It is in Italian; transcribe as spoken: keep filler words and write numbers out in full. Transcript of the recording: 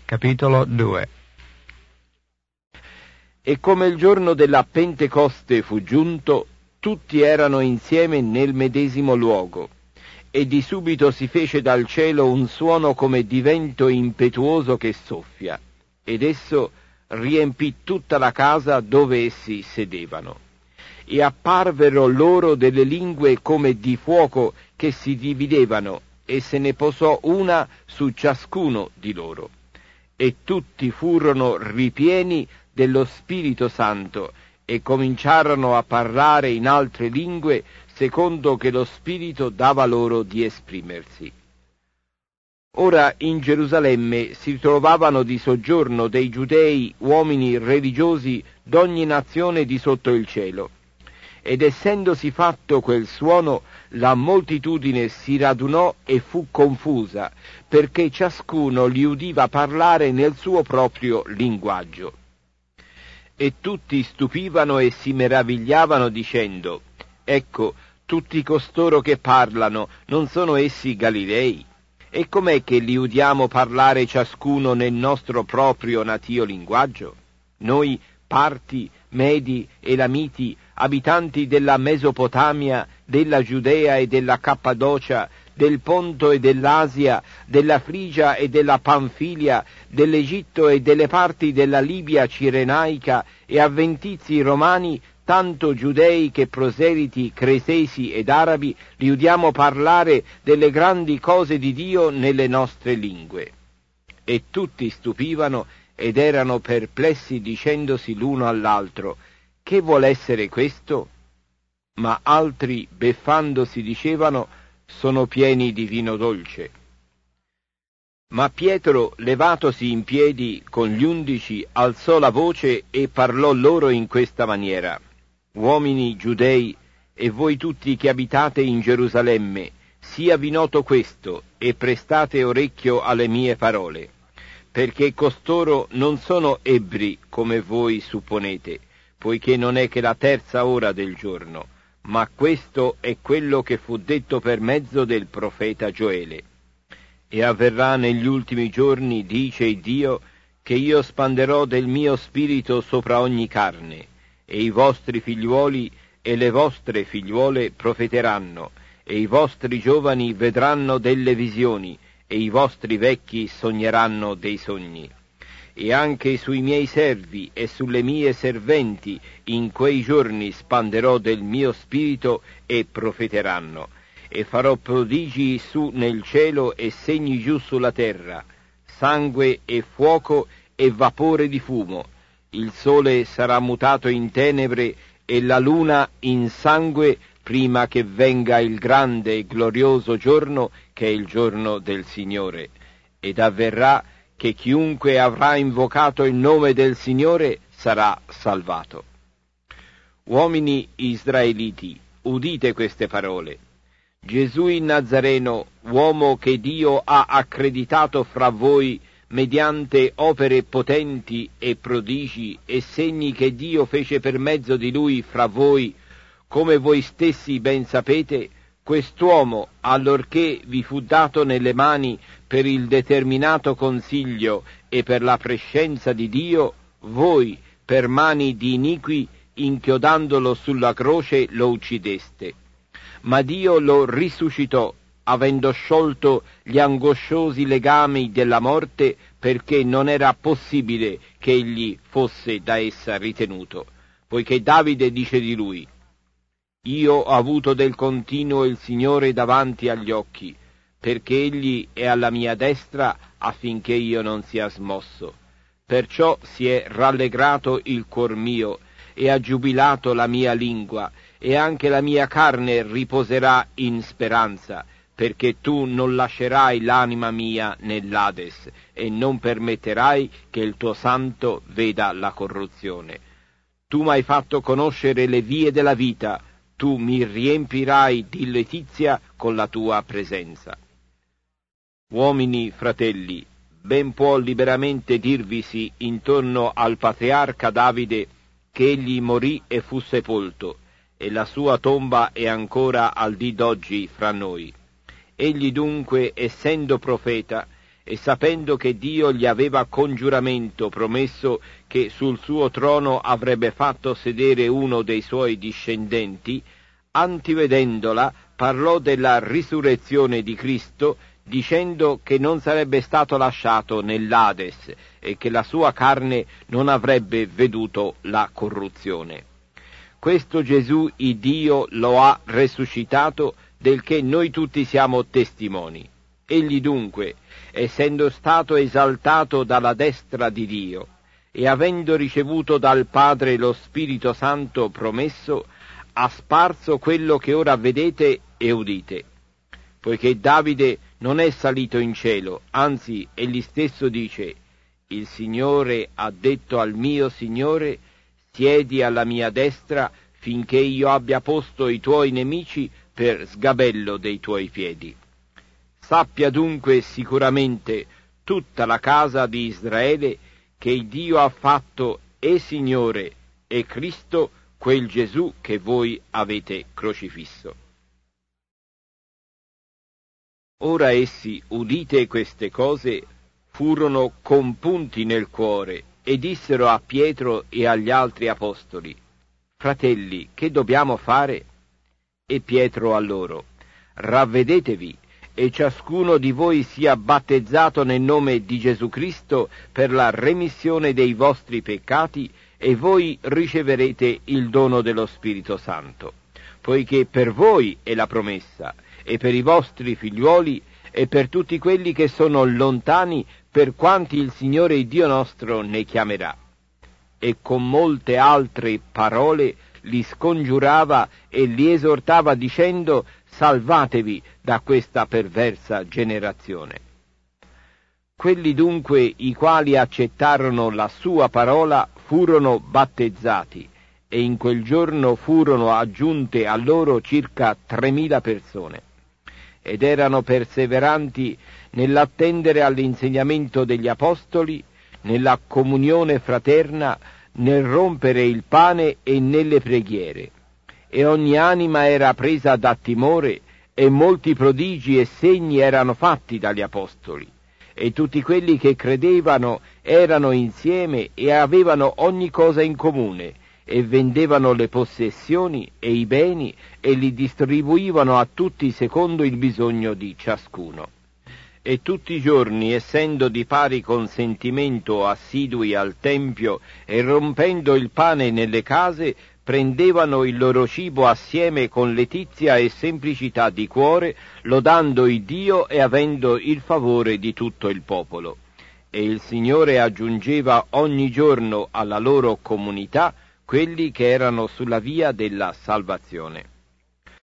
Capitolo due. E come il giorno della Pentecoste fu giunto, tutti erano insieme nel medesimo luogo, e di subito si fece dal cielo un suono come di vento impetuoso che soffia, ed esso riempì tutta la casa dove essi sedevano. E apparvero loro delle lingue come di fuoco che si dividevano, e se ne posò una su ciascuno di loro. E tutti furono ripieni dello Spirito Santo, e cominciarono a parlare in altre lingue, secondo che lo Spirito dava loro di esprimersi. Ora in Gerusalemme si trovavano di soggiorno dei giudei uomini religiosi d'ogni nazione di sotto il cielo. Ed essendosi fatto quel suono, la moltitudine si radunò e fu confusa, perché ciascuno li udiva parlare nel suo proprio linguaggio. E tutti stupivano e si meravigliavano dicendo: ecco, tutti costoro che parlano, non sono essi Galilei? E com'è che li udiamo parlare ciascuno nel nostro proprio natio linguaggio? Noi, Parti, Medi, Elamiti, abitanti della Mesopotamia, della Giudea e della Cappadocia, del Ponto e dell'Asia, della Frigia e della Panfilia, dell'Egitto e delle parti della Libia cirenaica, e avventizi romani, tanto giudei che proseliti, cretesi ed arabi, li udiamo parlare delle grandi cose di Dio nelle nostre lingue. E tutti stupivano ed erano perplessi, dicendosi l'uno all'altro: che vuol essere questo? Ma altri, beffandosi, dicevano: sono pieni di vino dolce. Ma Pietro, levatosi in piedi con gli undici, alzò la voce e parlò loro in questa maniera: uomini giudei, e voi tutti che abitate in Gerusalemme, siavi noto questo, e prestate orecchio alle mie parole, perché costoro non sono ebbri come voi supponete, poiché non è che la terza ora del giorno, ma questo è quello che fu detto per mezzo del profeta Gioele. E avverrà negli ultimi giorni, dice Dio, che io spanderò del mio spirito sopra ogni carne, e i vostri figliuoli e le vostre figliuole profeteranno, e i vostri giovani vedranno delle visioni, e i vostri vecchi sogneranno dei sogni. E anche sui miei servi e sulle mie serventi in quei giorni spanderò del mio spirito e profeteranno, e farò prodigi su nel cielo e segni giù sulla terra, sangue e fuoco e vapore di fumo. Il sole sarà mutato in tenebre e la luna in sangue, prima che venga il grande e glorioso giorno, che è il giorno del Signore. Ed avverrà che chiunque avrà invocato il nome del Signore sarà salvato. Uomini israeliti, udite queste parole. Gesù il Nazareno, uomo che Dio ha accreditato fra voi mediante opere potenti e prodigi e segni che Dio fece per mezzo di lui fra voi, come voi stessi ben sapete, quest'uomo, allorché vi fu dato nelle mani per il determinato consiglio e per la prescenza di Dio, voi, per mani di iniqui, inchiodandolo sulla croce, lo uccideste. Ma Dio lo risuscitò, avendo sciolto gli angosciosi legami della morte, perché non era possibile che egli fosse da essa ritenuto, poiché Davide dice di lui: io ho avuto del continuo il Signore davanti agli occhi, perché egli è alla mia destra affinché io non sia smosso. Perciò si è rallegrato il cuor mio, e ha giubilato la mia lingua, e anche la mia carne riposerà in speranza, perché tu non lascerai l'anima mia nell'Ades, e non permetterai che il tuo santo veda la corruzione. Tu m'hai fatto conoscere le vie della vita, tu mi riempirai di letizia con la tua presenza. Uomini, fratelli, ben può liberamente dirvisi intorno al patriarca Davide che egli morì e fu sepolto, e la sua tomba è ancora al dì d'oggi fra noi. Egli dunque, essendo profeta, e sapendo che Dio gli aveva con giuramento promesso che sul suo trono avrebbe fatto sedere uno dei suoi discendenti, antivedendola parlò della risurrezione di Cristo, dicendo che non sarebbe stato lasciato nell'Ades e che la sua carne non avrebbe veduto la corruzione. Questo Gesù il Dio lo ha resuscitato, del che noi tutti siamo testimoni. Egli dunque, essendo stato esaltato dalla destra di Dio e avendo ricevuto dal Padre lo Spirito Santo promesso, ha sparso quello che ora vedete e udite. Poiché Davide non è salito in cielo, anzi egli stesso dice: il Signore ha detto al mio Signore: siedi alla mia destra finché io abbia posto i tuoi nemici per sgabello dei tuoi piedi. Sappia dunque sicuramente tutta la casa di Israele che il Dio ha fatto e Signore e Cristo quel Gesù che voi avete crocifisso. Ora essi, udite queste cose, furono compunti nel cuore e dissero a Pietro e agli altri apostoli: fratelli, che dobbiamo fare? E Pietro a loro: ravvedetevi e ciascuno di voi sia battezzato nel nome di Gesù Cristo per la remissione dei vostri peccati, e voi riceverete il dono dello Spirito Santo, poiché per voi è la promessa, e per i vostri figliuoli, e per tutti quelli che sono lontani, per quanti il Signore Dio nostro ne chiamerà. E con molte altre parole li scongiurava e li esortava dicendo: salvatevi da questa perversa generazione. Quelli dunque i quali accettarono la sua parola furono battezzati, e in quel giorno furono aggiunte a loro circa tremila persone, ed erano perseveranti nell'attendere all'insegnamento degli apostoli, nella comunione fraterna, nel rompere il pane e nelle preghiere. E ogni anima era presa da timore, e molti prodigi e segni erano fatti dagli apostoli. E tutti quelli che credevano erano insieme e avevano ogni cosa in comune, e vendevano le possessioni e i beni e li distribuivano a tutti secondo il bisogno di ciascuno. E tutti i giorni, essendo di pari consentimento assidui al Tempio e rompendo il pane nelle case, prendevano il loro cibo assieme con letizia e semplicità di cuore, lodando il Dio e avendo il favore di tutto il popolo. E il Signore aggiungeva ogni giorno alla loro comunità quelli che erano sulla via della salvazione.